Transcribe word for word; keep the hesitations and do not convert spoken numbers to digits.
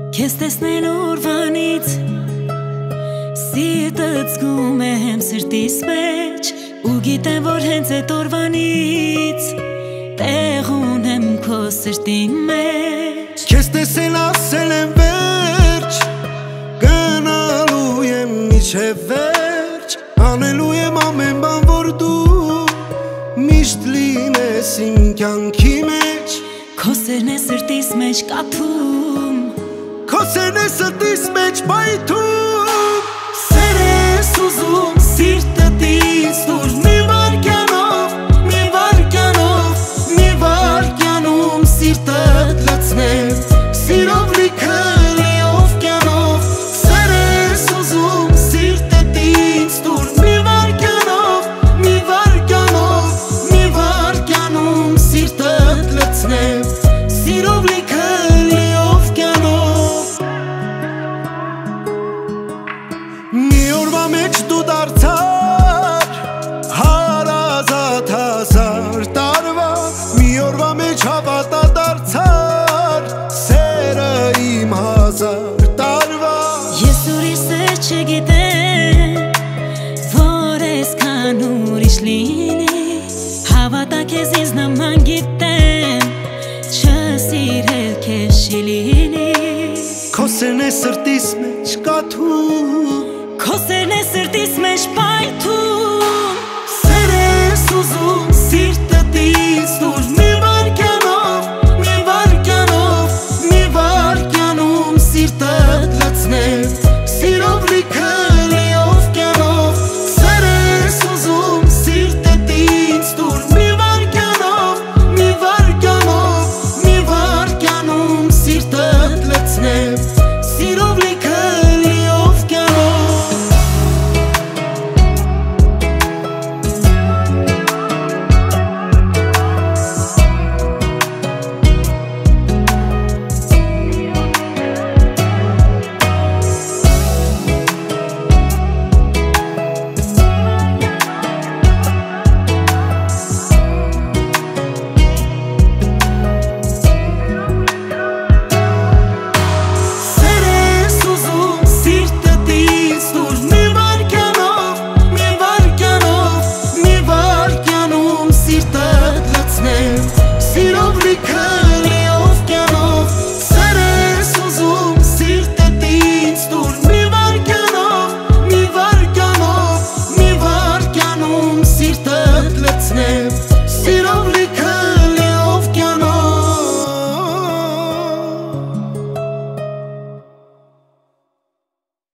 Քեզ տեսնել օրվանից սիրտս զգում եմ սրտիս մեջ ու գիտեմ, որ հենց այդ օրվանից տեղ ունեմ քո սրտի մեջ Քեզ տեսել ասել եմ վերջ գնալու եմ մինչև վերջ անելու եմ ամեն բան, որ դու միշտ լինես իմ կյանքի մեջ Քո սերն է սրտիս մեջ կաթում Քո սերն է սրտիս մեջ պայթում Սեր ես ուզում սիրտդ ինձ տուր մի վայրկյանով, մի վայրկյանով, մի վայրկյանում սիրտդ լցնեմ Սիրով լիքը լիով կյանով Սեր ես ուզում սիրտդ ինձ տուր մի վայրկյանով, մի վայրկյանով, մի վայրկյանում սիրտդ լցնեմ Սիրով լիքը լիով կյանով Մի օրվա մեջ դու դարձար հարազատ հազար տարվա Մի օրվա մեջ հավատա դարձար սերը իմ հազար տարվա Ես ուրիշ սեր չգիտեմ, որ այսքան ուրիշ լինի Հավատա քեզ ինձ նման գիտեմ, չսիրել քեզ չի լինի Քո սերն է սրտիս մեջ կաթում